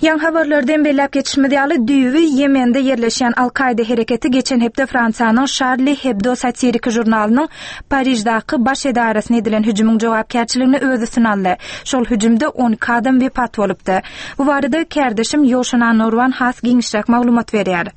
Yan haberlerden bellep geçişmediğalı düýbi Yemen'de yerleşen Al-Qaida hareketi geçen hepde Fransanın Charlie Hebdo satirik jurnalynyň Parijdaky baş edarasyna edilen hüjümüň jogapkärçiligini özü sınaldy. Şol hüjümde 12 adam wepat bolupdy. Bu barada kardeşim Yoşanan Norwan has giňişrak maglumat berýär.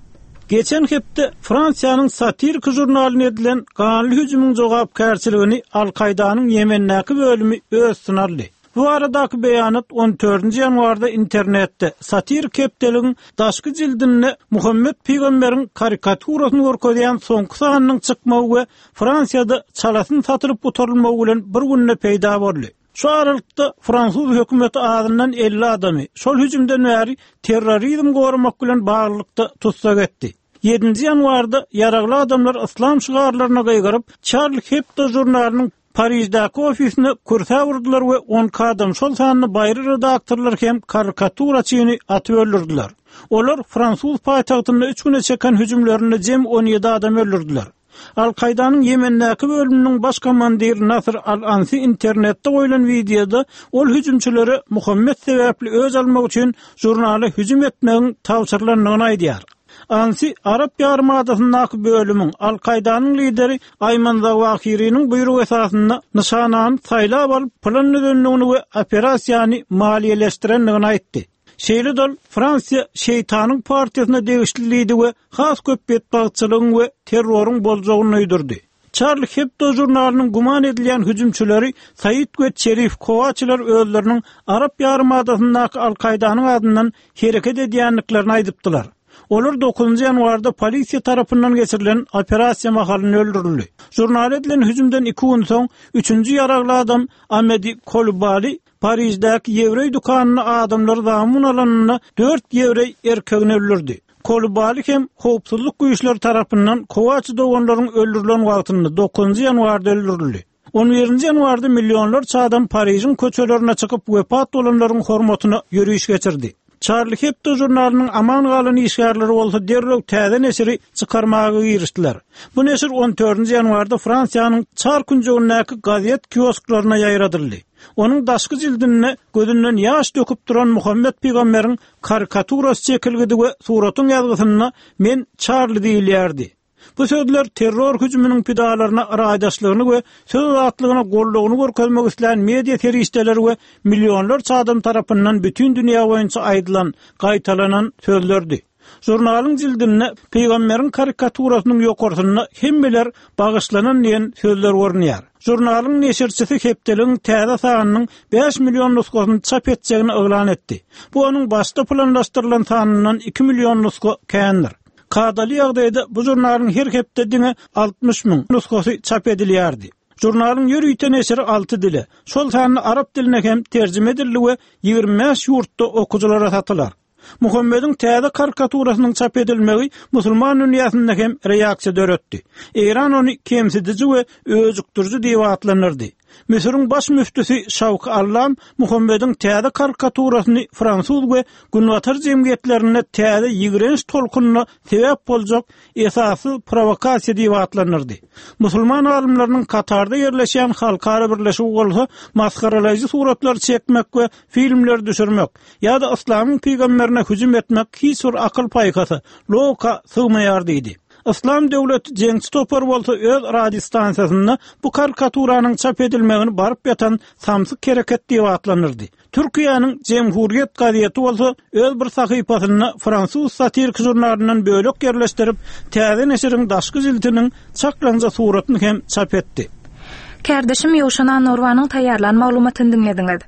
Geçen hepde Fransiýanyň satirik jurnalyna edilen ganly hüjümüň jogapkärçiligini Al-Qaidanyň Yemendäki bölümi öz sınaldy. Bu aradaky beýanat 14 ýanwarda internetde satirik hepdeliň daşky jildinde Muhammed Peýgamberiň karikaturasyny görkezýän soňky sanynyň çykmagy we Fransiyada çalasyn satylyp oturulmagy bilen bir günde peýda boldy. Şu aralykda Fransuz hökümeti adından 50 adamy şol hüjümden bäri terrorizm gormak bilen baglykda tutsak etdi. 7 ýanwarda ýaragly adamlar islam şygarlaryna gaýgaryp Charlie Hebdo jurnalynyň Parijdaky ofisine kursa vurdular we 10 adam şol sanyny baýry redaktorlar hem karikaturaçyny atyp öldürdiler. Olar Fransuz paýtagtyna 3 güne çeken hüjümlerinde jem 17 adam öldürdiler. Al-Qaidanyň Yemendäki bölüminiň baş komandiri Nasr Al-Ansi internetde goýulan videoda ol hüjümçilere Muhammed sebäpli öz almak üçin jurnaly hüjüm etmegiň tawsyrlandygyny aýdýar. Ansi Arap Yarımadasyndaky bölümiň Al-Qaidanyň lideri Ayman Zawahiriň buyruk esasynda nişanany saýlap alyp plan düzenligini we operasiýany maliýeleşdirendigini aýtdy. Şeýle dol Fransiýa Şeytanyň partiýasyna degişliligi we has köpet bagçylygyň we terroryň boljagyny öýdürdi. Charlie Hebdo jurnalynyň guman edilýän hüjümçileri Said we Şerif Kowaçylar özleriniň Arap Yarımadasyndaky Al-Qaidanyň adyndan hereket edýänliklerini aýdypdylar. Olar 9 ýanwarda polisiýa tarapyndan geçirilen operasiýa mahalyny öldürildi. Jurnal edilen hüjümden 2 gün soň 3-nji ýaragly adam Amedi Kolbali Parijdaky ýewrey dukanyny adamlar zamyn alanyna 4 ýewrey erkegini öldürdi. Kolbali hem howpsuzlyk güýçleri tarapyndan Kowaçy doganlaryň öldürilen wagtynda 9 ýanwarda öldürildi. 11 ýanwarda millionlarça adam Parijiň köçelerine çykyp wepat bolanlaryň hormatyna ýürüýüş geçirdi. Charlie Hebdo jurnalynyň aman galan işgärleri bolsa derrek täze nesiri çykarmagy girişdiler. Bu nesir 14 ýanwarda Fransiýanyň çar künjegindäki gazet kiosklaryna ýaýradyldy. Onun daşky jildine gözünden ýaş döküp duran Muhammed Peýgamberiň karikaturasy çekilgidi we suratyň ýazgysyna men Charlie diýilýärdi. Bu sözler terror hüjüminiň pidalaryna araýdaşlygyny we söz atlygyna gollagyny görkezmek isleýän media teristleri we millionlarça adam tarapyndan bütün dünýä boýunça aýdylan, gaýtalanan sözlerdi. Jurnalyň jildine Peýgamberiň karikaturasynyň ýokarsyna hemmeler bagyşlanan diýen sözler görnýär. Jurnalyň neşirçisi Hebdeliň täze sanynyň 5 million nuskasyny çap etjegini eglan etdi. Bu onuň başda planlaşdyrylan sanynyň 2 million nuska kändir. Kadaly ýagdaýda bu jurnalyň her hepde diňe 60 000 nuskasy çap edilýärdi. Jurnalyň ýürüýten eseri 6 dile. Şol sanyny arap diline hem terjime edildi we 25 ýurtda okuwçylara satylar. Muhammediň täze karikaturasynyň çap edilmegi musulman dünýäsinde hem reaksiýa döretdi. Iran ony kemsitici we özükdürji diýip atlanyrdy. Misiriň baş müftisi Şawky Allam Muhammediň täze karikaturasyny Fransuz we günwatar jemgyýetlerine täze ýigrenç tolkunyna sebäp boljak esasy provokasiýa diýip atlanyrdy. Musulman alimleriň Katarda ýerleşýän halkara birleşigi bolsa maskaralaýjy suratlar çekmek we filmler düşürmek ýa-da Islamyň peýgamberine hüjüm etmek hiç bir akıl paýkasy loka sığmaýar diýdi. İslam döwleti jeňçi topar bolsa öz radio stansiýasyna bu karikaturanyň çap edilmegini baryp ýatan samsyk hereket diýip atlanyrdy. Türkiýanyň Jemhuriýet gazeti bolsa öz bir sahypasyna Fransuz satirik jurnalynyň bölek ýerleşdirip täze nesiriň daşky jildiniň çaklanja suratyny hem çap etdi. Kardeşim Yoşanan Norwanyň taýýarlan maglumatyny dinlediňiz.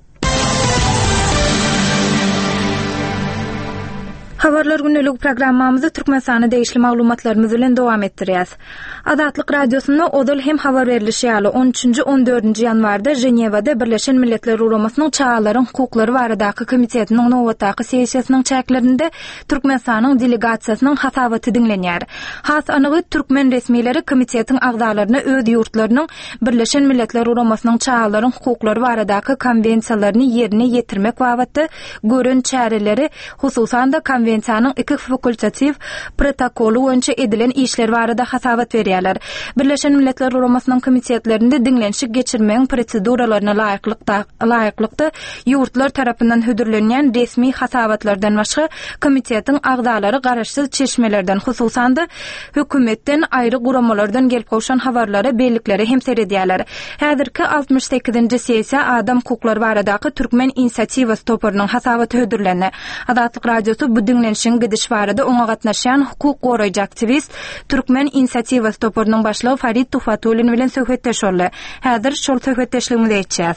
Habarlar günlük programmamızı Türkmensany değişli maglumatlarymyz bilen dowam etdirýäs. Azatlyk radiosunda odul hem habar berilişi ýaly 13-14 ýanwarda Jenewada Birleşen Milletler Uramasynyň çağalaryň hukuklary baradaky komitetiniň nowatdaky sessiýasynyň çäklerinde Türkmensanyň delegasiýasynyň hasabaty dinlenýär. Has anygy türkmen resmileri komitetiň agzalaryna öz ýurtlarynyň Birleşen Milletler Uramasynyň çağalaryň hukuklary baradaky konwensiýalaryny ýerine ýetirmek babatda görün çäreleri, hususan da konvensiýanyň iki fakultativ protokolu boýunça edilen işler barada hasabat berýärler. Birleşen Milletler Guramasynyň komitetlerinde diňlenşik geçirmeň proseduralaryna laýyklykda ýurtlar tarapyndan hödürlenýän resmi hasabatlardan başga komitetiň agdalary garaşsyz çeşmelerden, hususan da hökümetden aýry guramalardan gelip gowşan habarlara beýlikleri hemser edýärler. Häzirki 68-nji sessiýa adam hukuklary baradaky Türkmen inisiatiwasy toparynyň hasabaty hödürlenýär. Azatlyk radiosu bu diňlenşiň gidiş barada oňa gatnaşan hukuk goraýjy aktivist Türkmen inisiatiwasy toparynyň başlygy Farid Tuhfatulin bilen söhbetdeşýärler. Häzir şol söhbetdeşligimizi etjäs.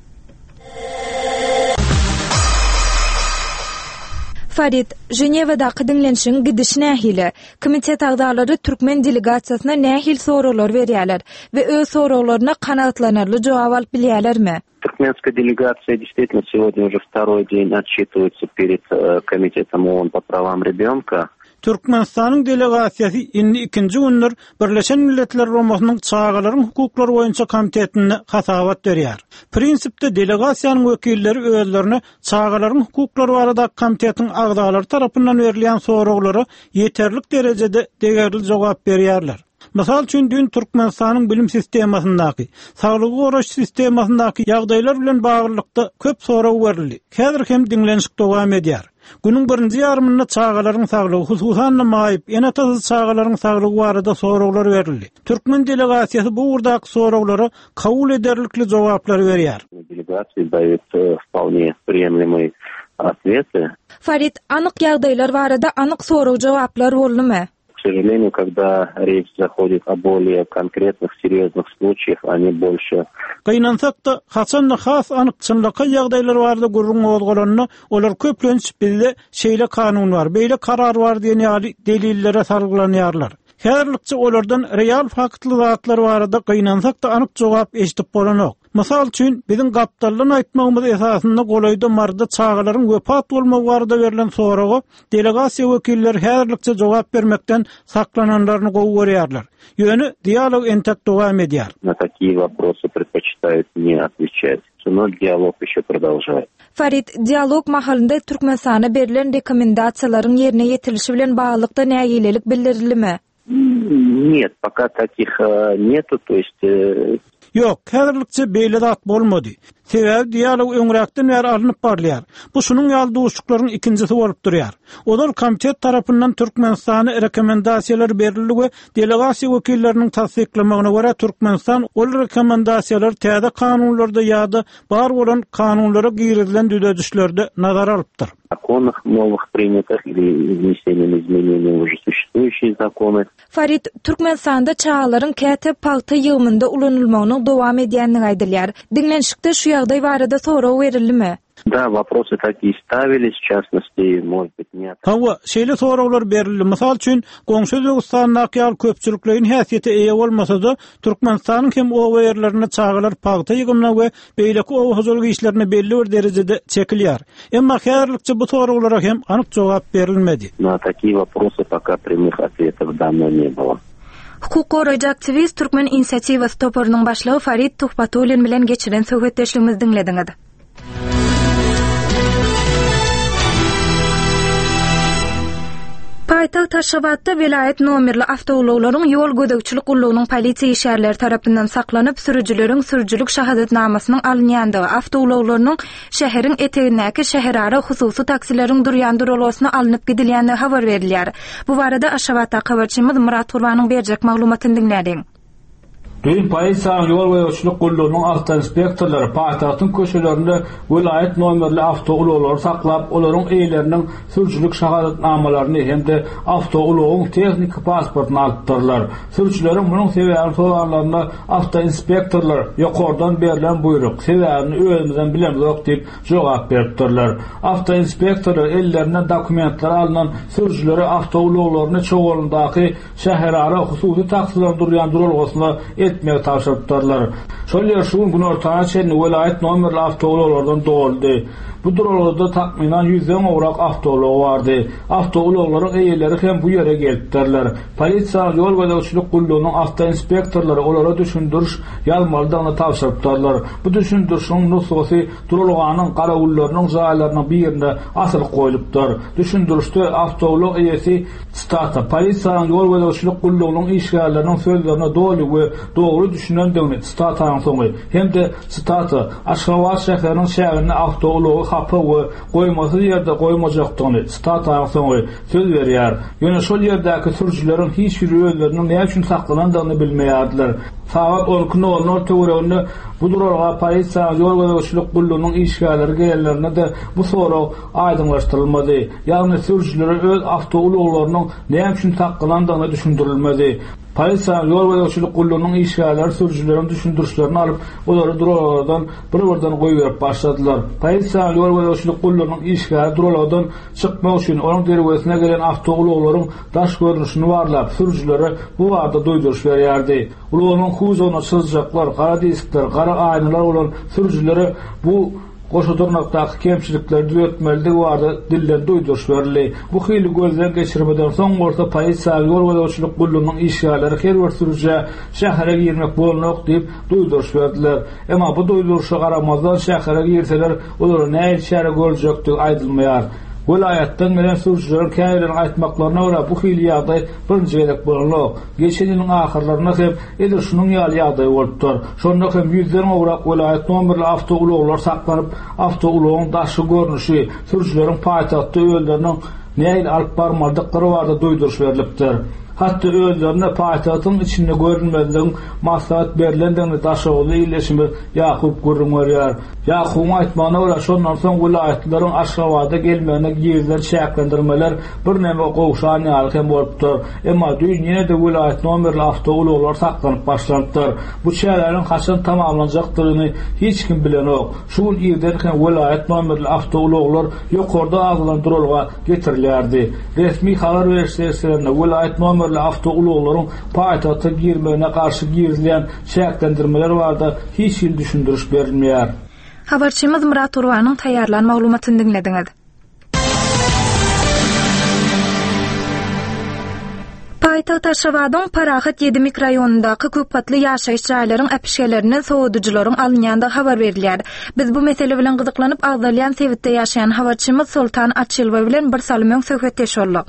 Farid, Ženevadaky diňlenşiň gidiş nähili? Komitet agdalary Türkmen delegasiýasyna nähil soralar berýärler we öz soraglaryna kanagatlanarly jogap alyp bilýärlermi? Туркменская делегация действительно сегодня уже второй день отчитывается перед Комитетом ООН по правам ребенка. Türkmenistanyň delegasiýasy indi ikinji günler Birleşen Milletler Guramasynyň çağalaryň hukuklary boýunça komitetine hasabat berýär. Prinsipde delegasiýanyň wekilleri özlerini çağalaryň hukuklary barada komitetiň agdalary tarapyndan berilýän soraglary ýeterlik derejede degerli jogap berýärler. Mysal üçin dün Türkmenistanyň bilim sistemasyndaky, saglygy goraş sistemasyndaky ýagdaýlar bilen baglykda köp sorag berildi. Häzir hem diňlenşik dowam edýär. Günün birinji ýarmynda çağalaryň saglygy, hususan maýyp, ene tazy çağalaryň saglygy barada soraglar berildi. Türkmen delegasiýasy bu urdaky soraglary kabul ederlikli jogaplar berýär. Делегация даёт вполне приемлемые ответы. Farid, anyk ýagdaýlar barada anyk sorag jogaplar boldymy? К сожалению, когда речь заходит о более конкретных, серьезных случаях, они больше... Gynansak da, haçan has anykçynlyka ýagdaýlar barada gurrun bolgolanyny, olar köplenç bizde şeýle kanun bar, beýle karar bar diýen delillere sarglanýarlar. Häzirlikçe olardan real faktly zatlar barada gynansak da anyk jogap eşdip bolanok. Mysal üçin biziň gapdalyny aýtmagymyz esasynda golaýda marda çağalaryň wepat bolmagy barada berilen soragy delegasiýa wekilleri häzirlikçe jogap bermekden saklananlaryny gowy görýärler. Ýöne dialog entek dowam edýär. На такие вопросы предпочитают не отвечать. Но диалог еще продолжается. Farid, dialog mahalynda Türkmenistana berilen rekomendasiýalaryň ýerine ýetirilişi bilen baglykda nägilelik bildirilimi? Нет, пока таких нету, то есть... Yok, häzirlikçe beýle zat bolmady. Sebäbi dialog öňräkden bäri alınıp barlýar. Bu şunun ýaldygçyklaryň ikincisi bolup durýar. Olar komitet tarapyndan Türkmenistana rekomendasiýalar berildi we delegasiýa wekilleriniň tasdiklamagyna görä Türkmenistan ol rekomendasiýalar täze kanunlarda ýa-da bar bolan kanunlara girilen düzedişlerde nazar alypdyr. Законах новых принятых или внесением изменений в уже существующие законы. Farid, Türkmenistanda çağalaryň käte paýta ýygmynda ulanylmagyny dowam edýänini aýdylýar. Diňlenşikde şu ýagdaý barada sorag berildimi? Да, вопросы такие ставились, в частности, может быть, нет. Hawa, şeýle soraglar berildi. Mysal üçin, goňşy Özbegistanyň ýaly köpçüliklerin häsiýeti eýe bolmasa-da, Türkmenistanyň hem o ýerlerine çağalar paýta ýygymna we beýleki o huzurly işlerine belli bir derejede çekilýär. Emma häzirlikçe bu soraglara hem anyk jogap berilmedi. На такие вопросы пока прямых ответов давно не было. Hukuk goraýjy aktivist Türkmen inisiatiwasy toparynyň başlygy Farid Tuhfatulin bilen geçiren söhbetdeşligimizi diňlediňiz. Paýtaxt Taşabatda velayet nomerli awtogolaryň ýol gödekçilik gullugynyň polisiýa işgärleri tarapyndan saklanyp sürüjüleriň sürüjülük şahadatnamasynyň alınýandygy awtogolarynyň şäheriň etegindäki şäherara hususy taksileriň durýan durulasyna alınıp gidilýändigi habar berilýär. Bu barada Aşgabatda habarçymyz Murat Gurbanyň berjek maglumatyny dinlädiň. Dün Paýsaň ýol gödekçilik gullugynyň awtoinspektorlary paýtagtyň köşelerinde velayet nomerli awtogolary saklap, olaryň eýleriniň sürüjülük şahadatnamalaryny hem de awtogolaryň tehnik pasportyny alypdyrlar. Sürüjüleriň munyň sebäbini soraganlaryna awtoinspektorlar ýokardan berilen buyruk sebäbini özümizden bilemizok diýip jogap beripdirler. Awtoinspektorlar ellerinden dokumentler alynan sürüjüleri awtogolary çoğalyndaky şäherara hususy taksiler durýan durulgasyna etmeye tapşırdılar. Şol ýer şu gün ortağa çenli welayet nomerli avtoulolardan doldy. Bu durallarda takminan 100'den owrak avtoulo bardy. Avtoulolaryň eýeleri hem bu ýere gelipdirler. Polisiýa ýol gözlegçilik gullugynyň avtoinspektorlary olara düşündiriş ýalmalydygyny tapşyrdylar. Bu düşündirişiň nusgasy duralganyň garagullarynyň jaýlaryna birinde asyl goýulypdyr. Düşündirişde avtoulo eýesi stata polisiýa ýol gözlegçilik gullugynyň işgärleriniň sözlerine dogry düşünendigini stataň soňy hem de stata Aşgabat şäheriniň şäherine avtoulo hapy we goýmasy ýerde goýmajakdygyny stataň soňy söz berýär. Ýöne şol ýerdäki sürüjileriň hiç bir özleriniň näme üçin saklanandygyny bilmeýärdiler. Saat 10:00 töwereginde bu duralga polisiýa ýol gözlegçilik gullugynyň işgärleri gelenlerine de bu soraw aýdynlaşdyrylmady. Ýagny sürüjilere öz avtouloglarynyň näme üçin saklanandygyny düşündirilmedi. Polisiýa ýol gözlegçilik gullugynyň işgärleri sürüjilerin düşündirişlerini alyp olary duralgardan bir-birden goýup başladylar. Polisiýa ýol gözlegçilik gullugynyň işgäri duralgardan çykmak üçin onuň derwesine gelen avtouloglaryň daş görnüşini barlap sürüjilere bu barada doýduruş berýärdi. Ulanyň huzuryna çyzjaklar, gara diskler, gara aýnalar bolan sürüjilere bu goşadyrnakdaky kemçilikleri düzeltmeligi barada dillen doýduruş berildi. Bu hyly gözden geçirmeden soň orta polisiýa ýol gözlegçilik gullugynyň işgärleri her bir sürüje şähere girmek bolanok diýip doýduruş berdiler. Emma bu doýduruşa garamazdan şähere girseler olar näme şäher görecekdigi aýdylmaýar. Welayatdan gelen sürüjilerin käýlerini aýtmaklaryna görä bu hyly ýagdaý birinji gelek bolanok. Geçen ýylyň ahyrlaryna hem edir şunyň ýagdaý bolupdyr. Şonda hem 100'den owrak welayat nomerli avtouloglar saklanyp avtoulogyň daşy görnüşi sürüjilerin paýtagtda öýleriniň näme alyp barmaldyklary barada doýduruş berilipdir. Hatta öýlerine paýtagtyň içinde görünmediň maslahat berilendigini daşawaly iýleşimi ýakup görünmärýär. Ýakup aýtmagyna görä şondan soň welaýatlaryň Aşgabada gelmegine giýilen şäklendirmeler bir näme gowşan ýaly bolupdyr. Emma dünýede welaýat nomerli avtouloglar saklanyp başlandyr. Bu şäherleriň haçan tamamlanjakdygyny hiç kim bilenok. Şu ýerden hem welaýat nomerli avtouloglar ýokarda aglandyrylga getirilýärdi. Resmi habar berişlerine welaýat nomerli avtouloglaryň paýtagta girmegine garşy giýilen şäklendirmeler barada hiç ýyl düşündiriş berilmeýär. Habarçymyz Murat Urwanyň taýýarlan maglumatyny dinlediňiz. Paýtagy Taşrawadyň Parahat 7 mikroraýonundaky köpatly ýaşaýyş jaýlaryň äpişgelerini sowuducularyň alynýandygy habar berilýär. Biz bu mesele bilen gyzyklanıp Agdalýan Sewitde ýaşaýan habarçymyz Sultan Atçylba bilen bir salymyň söhbetdeş boldyk.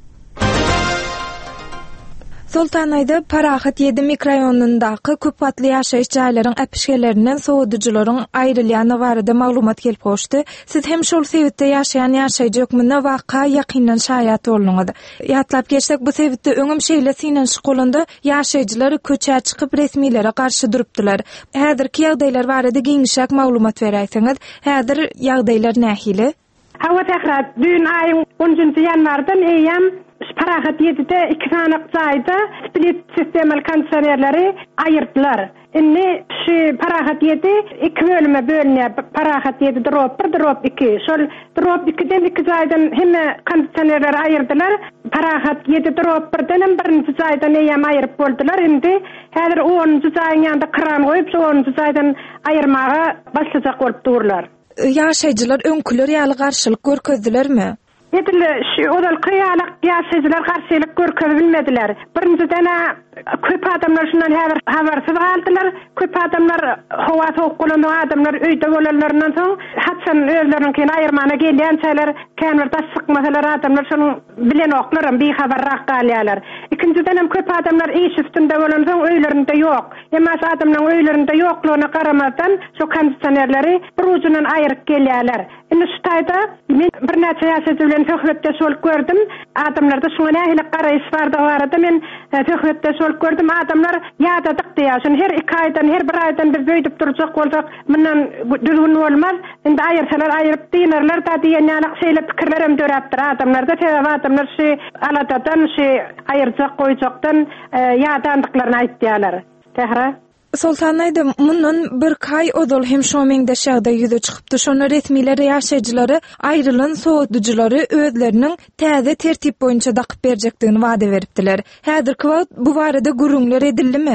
Sultanaýda Parahat 7 mikroraýonundaky köpatly ýaşaýyş jaýlaryň äpişgelerinden sowuducularyň aýrylýany barada maglumat gelip goşdy. Siz hem şol Sewitde ýaşaýan ýaşaýjy ökmünde waka ýakyndan şaýat bolňyz. Ýatlap geçsek bu Sewitde öňüm şeýle synan şkolunda ýaşaýjylar köçä çykyp resmiýlere garşy durupdylar. Häzirki ýagdaýlar barada giňişek maglumat beräýsiňiz. Häzir ýagdaýlar nähili? Hawa tährat dün aýyň 10-njy ýanwardan eýem Parahat 7'de 2 tane zaýda split sistemel kondisionerleri aýyrdylar. Inni şu Parahat 7 2 bölüme bölünýär. Parahat 7 drop 1 drop 2. Şol drop 2'den 2 zaýdan hemme kondisionerleri aýyrdylar. Parahat 7 drop 1'den birinji zaýdan eýem aýryp boldular. Indi häzir 10-njy zaýyň ýanynda kran goýup şu 10-njy zaýdan aýyrmaga başlajak bolup durlar. Ýaşaýjylar öňküler ýaly garşylyk görkezdilermi? Yedili odal kıyalık ýaşaýjylar garşylyk görkebilmediler. Birinciden köp adamlar şundan habarsyz galdylar. Köp adamlar hawa soğuk bolan adamlar öýde bolanlaryndan soň hatçan özlerininkini aýyrmana gelýän çäler kämer daş sykmasalar adamlar şonu bilen oklarym bir habarrak galýarlar. İkinciden hem köp adamlar iş üstünde bolan soň öýlerinde ýok. Emma adamlaryň öýlerinde ýoklugyna garamazdan şu kondisionerleri bir ucundan aýryp gelýärler. Indi şu taýda men bir näçe ýaşaýjy bilen söhbetde şol gördüm. Adamlarda şuňa nähili garaýyş bardy barada men söhbetde şol gördüm. Adamlar ýadadyk diýýär. Her 2 aýdan, her 1 aýdan biz beýdip durjak boljak. Mundan düzgün bolmaz. Indi aýyrsalar aýryp diýerler da diýen ýaly şeýle pikirlerim döräpdir. Adamlarda sebäbi adamlar şu aladadan şu aýyrjak goýjakdan ýadandyklaryny aýtdylar. Tehra Sultanaýda mundan bir kay odol hem şomeňde şähde ýüze çykypdy. Şonu resmiýler ýaşaýjylary aýrylan sowuduculary özleriniň täze tertip boýunça dakyp berjekdigini wada beripdiler. Häzirki wagt bu barada gürüňler edildimi?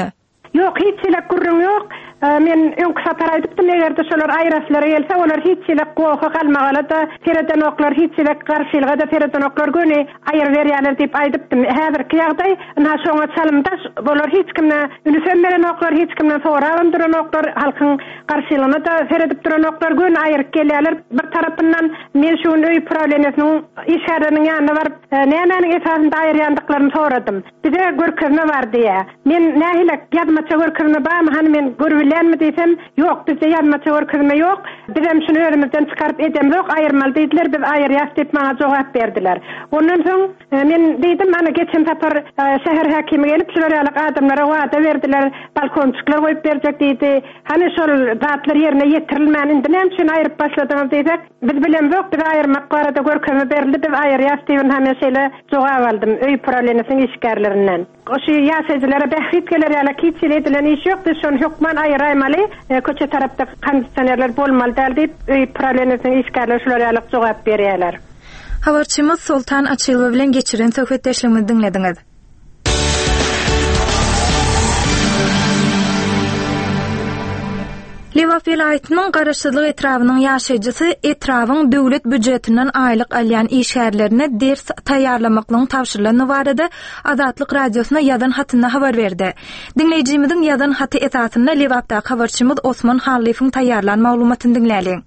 Yok, hiç ile gurrun yok. Men öňkü sapar aýdypdym, egerde şolar aýraslara gelse, olar hiç ile gowy galmagala da, fereden oklar hiç ile garşylga da, fereden oklar göni aýyr berýärler diýip aýdypdym. Häzirki ýagdaý, na şoňa çalymda bolar hiç kimne ünisemeren oklar, hiç kimden soragan duran oklar, halkyň garşylygyna da feredip duran oklar göni aýryp gelýärler. Bir tarapyndan men şu öý problemynyň işgärleriniň ýanyna baryp, nämenin esasynda aýrýandyklaryny soradym. Bize görkezme bar diýe. Men nähile ýazmaça görkezme barmy? Hani men görülenmi diýsem, ýok, bizde ýazmaça görkezme ýok. Bizem şunu öýrimizden çykaryp edem ýok, aýyrmaly diýdiler, biz aýyrýas diýip maňa jogap berdiler. Ondan soň men diýdim, ana geçen tapar şäher hakimi gelip şular ýalyk adamlara wada berdiler, balkonçyklar goýup berjek diýdi. Hani şol zatlar ýerine ýetirilmän, indi näme üçin aýryp başladyňyz diýsek, biz bilen ýok, biz aýyrmak barada görkezme berildi, biz aýyrýas diýip hemeşeyle jogap aldym öý problemynyň işgärlerinden. Oşu ýaşajylary bährit geler ýaly kiçil edilen iş ýok, biz şonu hukman aýyraýmaly, köçe tarapda kondisionerler bolmaly diýip öý problemynyň işgärleri şular ýaly jogap berýärler. Habarçymyz Sultan Açylova bilen geçiren söhbetdeşligimizi dinlediňiz. Liwa vilayatynyň Garaşsyzlyk etrawynyň ýaşaýjysy etrawyň döwlet büdjetinden aýlyk alýan işgärlerine ders taýýarlamaklygyň tapşyrylany barada Azatlyk radiosuna ýazan hatyna habar berdi. Dinleýijimiziň ýazan haty esasynda Liwapda habarçymyz Osman Halifiň taýýarlan maglumatyny dinläýäler.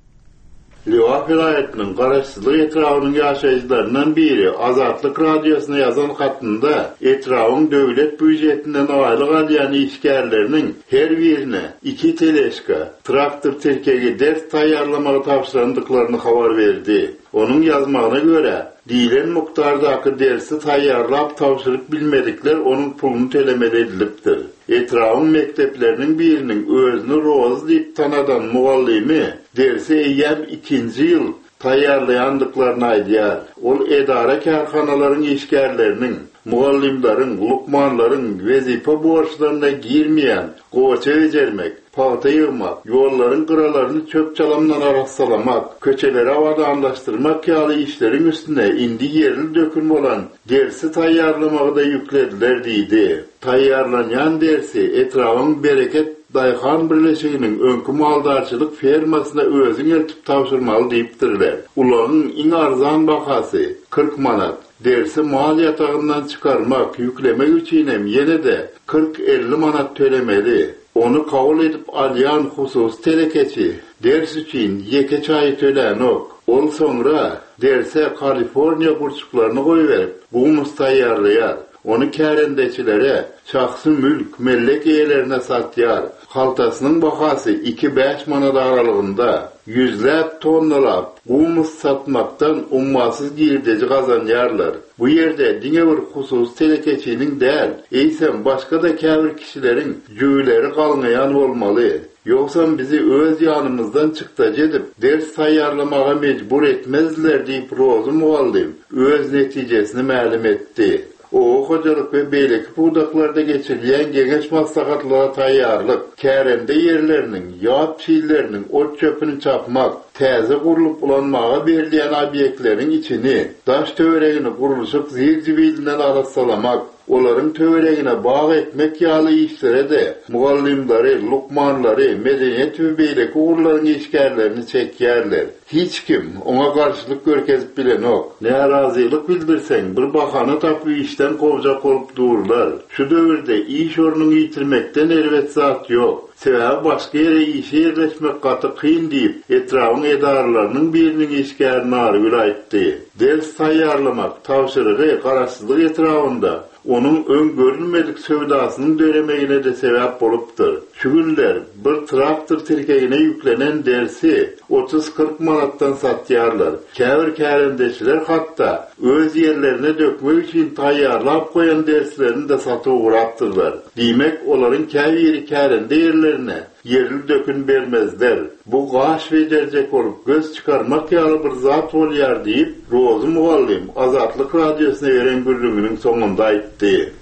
Liwa vilayatynyň Garaşsyzlyk etrawynyň ýaşaýjylaryndan biri Azatlyk radiosuna ýazan hatynda etrawyň döwlet büdjetinden aýlyk alýan işgärleriniň her birine 2 teleşka, traktor terkegi ders taýýarlamagy tapşyrandyklaryny habar berdi. Onun yazmagyna görä, diýilen mukdardaky dersi taýýarlap tapşyryp bilmedikler onun pulunu telemeli edilipdir. Etrawyň mekdepleriniň biriniň özüni roz diýip tanadan muallimi dersi eýär 2-nji ýyl taýýarlaýandyklaryny aýdýar. Ol edara karhanalaryň işgärleriniň, muallimlaryň, lukmanlaryň wezipe borçlaryna girmeýän, goça bejermek, paýta ýygmak, ýollaryň gyralaryny çöp çalamdan araksalamak, köçeleri awadanlaşdyrmak ýaly işleriň üstüne indi ýerli döküm bolan dersi taýýarlamagy da ýüklediler diýdi. Taýýarlanýan dersi etrawyň bereket Dayhan birleşiginiň öňkü maldarçylyk fermasyna özüň eltip tapşyrmaly diýipdirler. Ularyň iň arzan bahasy 40 manat. Dersi mal ýatagyndan çykarmak, ýüklemek üçin hem ýene-de 40-50 manat tölemeli. Onu kabul edip alýan husus telekeçi ders üçin ýeke çaý tölenok. Ol soňra derse Kaliforniýa burçuklaryny goýup bu mustaýarlaýar. Onu kärendeçilere, şahsy mülk, mellek eýelerine satýar. Haltasynyň bahasy 2-5 manat aralygynda. Yüzläp tonnalap gumus satmaktan ummasyz girdeji gazanýarlar. Bu ýerde diňe bir husus telekeçiniň däl, eýsem başga da käbir kişileriň jüýleri galňaýan bolmaly. Ýoksa bizi öz ýanymyzdan çykda jedip ders taýýarlamaga mejbur etmezler diýip rozy muallim öz netijesini ma'lum etdi. O hojalyk we beýleki budaklarda geçirilýän geňeş maslahatlara taýýarlyk, kärende ýerleriniň, ýap çiýleriniň ot çöpüni çapmak, täze gurulyp ulanmaga berilýän obýektleriň içini, daş töweregini gurulşyk zirjibilinden arassalamak, olaryň töweregine bağ etmek ýaly işlere de muallimlary, lukmanlary, medeniýet we beýleki urlaryň işgärlerini çekýärler. Hiç kim ona garşylyk görkezip bilenok. Narazylyk bildirseň bir bahana tapyp işden kovjak bolup dururlar. Şu döwürde iş ornuny ýitirmekden elbet zat ýok. Sebäbi başga ýere işe ýerleşmek gaty kyn diýip etrawyň edaralarynyň biriniň işgärini aryp aýtdy. Ders taýýarlamak tapşyrygy Garaşsyzlyk etrawynda onun öňgörülmedik sövdasynyň döremegine de sebäp bolupdyr. Şu günler bir traktor terkegine ýüklenen dersi 30-40 manatdan satýarlar. Käbir kärendeçiler hatda öz ýerlerine dökmek üçin taýýarlap goýan derslerini de satyp uğratdyrlar. Diýmek, olaryň käbiri kärende ýerlerine yerli dökün bermezler. Bu gaş bejerjek bolup göz çykarmak ýaly bir zat bolýar diýip rozy muallim Azatlyk radiosuna beren gürlüğünün soňunda aýtdy.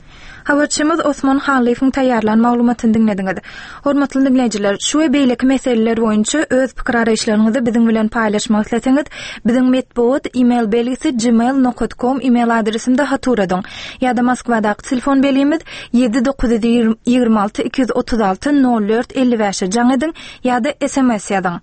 Habarçymyz Osman Halifiň taýýarlan maglumatyn dinlediňiz. Hormatly dinleýijiler, şu we beýleki meseleler boýunça öz pikir araýşlaryňyzy biziň bilen paýlaşmak isleseňiz, biziň metbuat e-mail belgisi gmail.com e-mail adresimde haturadyň. Ýa-da Moskwadaky telefon belgimiz 7926 236 04 55 jaňydyň ýa-da SMS ýazyň.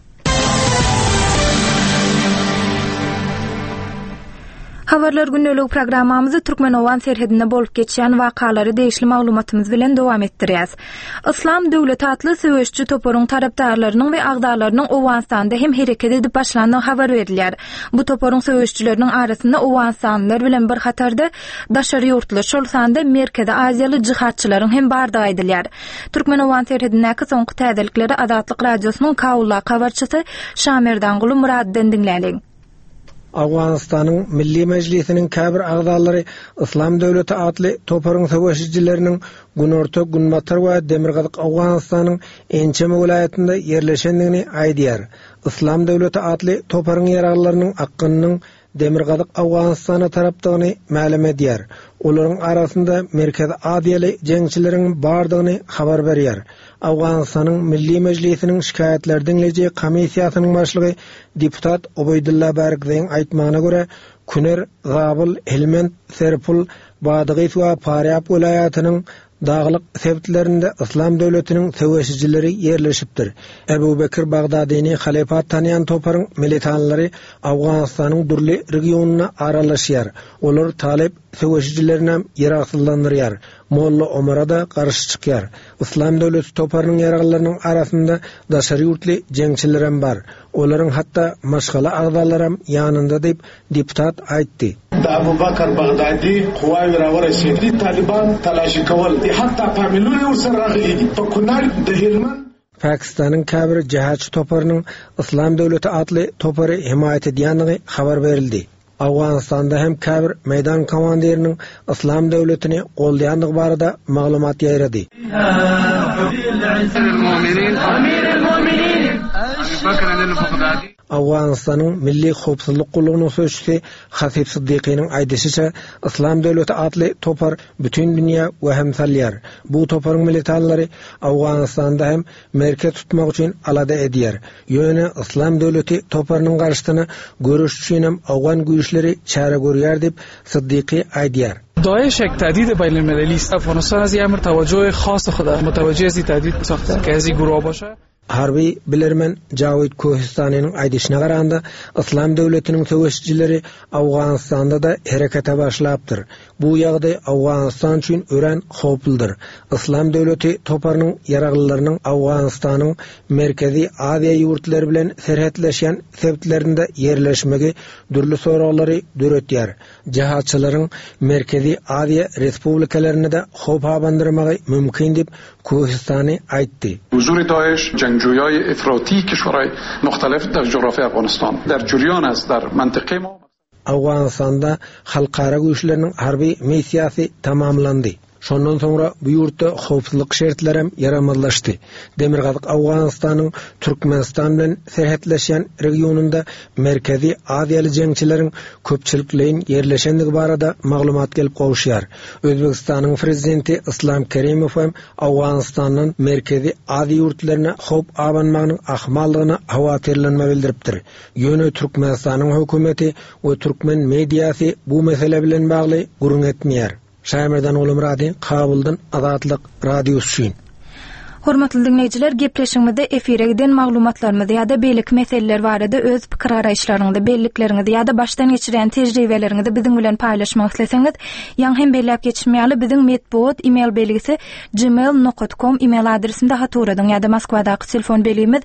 Habarlar günlük programmamyzy Türkmenowan serhedinde bolup geçýän wakalary değişli maglumatymyz bilen dowam etdirýäs. İslam döwleti atly söwüşçi toporuň tarapdarlarynyň we agdalarynyň Owganistanda hem hereket edip başlandyğı habar berilýär. Bu toporuň söwüşçileriniň arasynda Owganistanlylar bilen bir hatarda daşary ýurtlar, şol sanda Merkezi Aziýaly jihatçylaryň hem bardygy aýdylýar. Türkmenowan serhedindäki soňky täzelikleri Adatlyk radiosynyň Kaula habarçysy Şamerdan Guly Muraddan dinläýäň. Awganistanyň Milli Mejlisiniň käbir agdalary İslam döwleti atly toparyň söwüşçileriniň Günorta, Günbatar we Demirgazyk Awganistanyň ençeme welaýatynda yerleşendigini aýdýar. İslam döwleti atly toparyň ýaraglarynyň akkynyň Demirgazyk Awganistana tarapdygyny ma'lum edýär. Olaryň arasynda Merkezi Aziýaly jeňçileriň bardygyny habar berýär. Awganistanyň Milli Mejlisiniň şikaýetler dinleýiji komissiýasynyň başlygy deputat Obaydullah Bargzyň aýtmagyna görä, Küner, Zabul, Helmand, Serpul, Badygy we Faryab welaýatynyň dağlyk sebitlerinde İslam döwletiniň söwüşçileri yerleşipdir. Ebu Bekir Bagdadi'ni halifat tanıyan toparyň militanlary Awganistanyň durly regionuna aralaşýar. Olar talep söwüşçilerini ýeraksızlandyrýar. Molla Omara da garşy çykýar. İslam döwleti toparynyň ýaraglarynyň arasynda daşary ýurtly jeňçiler bar. Olaryň hatda maşgala agdalary ýanynda diýip deputat aýtdy. Abu Bakr Bagdadi quway rawarşydy Taliban talaşy kawal hatta familiy ursaragı to kunal dehilman Pakistanyň käbir jihatçy toparynyň İslam döwleti atly topary himayet edýänligi habar berildi. Awganistanda hem käbir meýdan komandiriniň İslam döwletini goldaýandygy barada maglumat ýaýrady. Awganistanyň Milli Howpsuzlyk Gulugynyň söýüşçisi Hasib Siddiqynyň aýdysynça, İslam döwleti atly topar bütün dünýä we hemsallar. Bu toparyň militanlary Awganistanda hem merkez tutmak üçin alada edýär. Ýöne İslam döwleti toparynyň garşysyny görüş üçin hem Awgan güýçleri çare görýär diýip Siddiqy aýdýar. داعش یک تهدید بین المللی است. افغانستان از این امر توجه خاص خود متوجه از این تهدید ساخته که از این گروه باشه. Harbi bilermen Jawid Kohistanyň aýdyşyna garanda İslam döwletiniň söwüşçileri Awganistanda da herekete başlapdyr. Bu ýagdaý Awganistan üçin ören howplydyr. İslam döwleti toparynyň ýaraglylarynyň Awganistanyň Merkezi Aziýa ýurtlary bilen serhetleşen sebitlerinde yerleşmegi dürli soraglary döretýär. Jihatçylaryň Merkezi Aziýa respublikalaryny da howp abandyrmagy mümkin diýip Kohistany aýtdy. حضور داعش جنگجویای افراطی کشورهای مختلف در جغرافیای افغانستان در جریان است در منطقه ما. Awganistanda halkara güýçleriniň harby missiýasy tamamlandy. Şondan sonra bu ýurtda howpsuzlyk şertleri yaramazlaşdy. Demirgazyk Awganistanyň Türkmenistan bilen serhetleşen regionunda Merkezi Aziýaly jeňçileriň köpçülikliğin yerleşendigi barada maglumat gelip gowşýar. Özbekistanyň prezidenti Islom Kerimov hem Awganistanyň Merkezi Aziýa ýurtlaryna howp abanmagynyň ahmallygyna hawatirlenme bildiripdir. Ýöne Türkmenistanyň hökümeti we türkmen mediýasy bu mesele bilen bagly gurun etmeýär. Şamerdan Guly Muraddan Kabuldan Adatlyk radiosu. Hormatly dinleýijiler, gepleşigimizde efire giden maglumatlarymyzy ýa-da beýleki meseleler barada öz pikir araýşlaryňyzy, bellikleriňizi ýa-da başdan geçiren tejribeleriňizi biziň bilen paýlaşmak isleseňiz, ýa hem belläp geçmeýärli biziň metbuat e-mail belgisi gmail.com e-mail adresimde haturadyň ýa-da Moskwadaky telefon belgimiz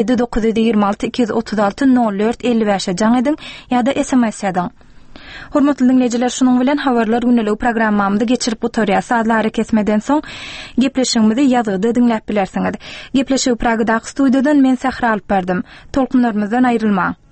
7926 236 04 55 jaňydyň ýa-da SMS ýazyň. Hormatly dinleýijiler, şunuň bilen habarlar günlük programmamyzdy geçirip oturýar. Saatlar kesmeden soň gepleşigimizi ýazgyda dinläp bilersiňiz. Gepleşigi Pragadaky studiýadan men Sahra alyp berdim. Tolkunlarymyzdan aýrylmaň.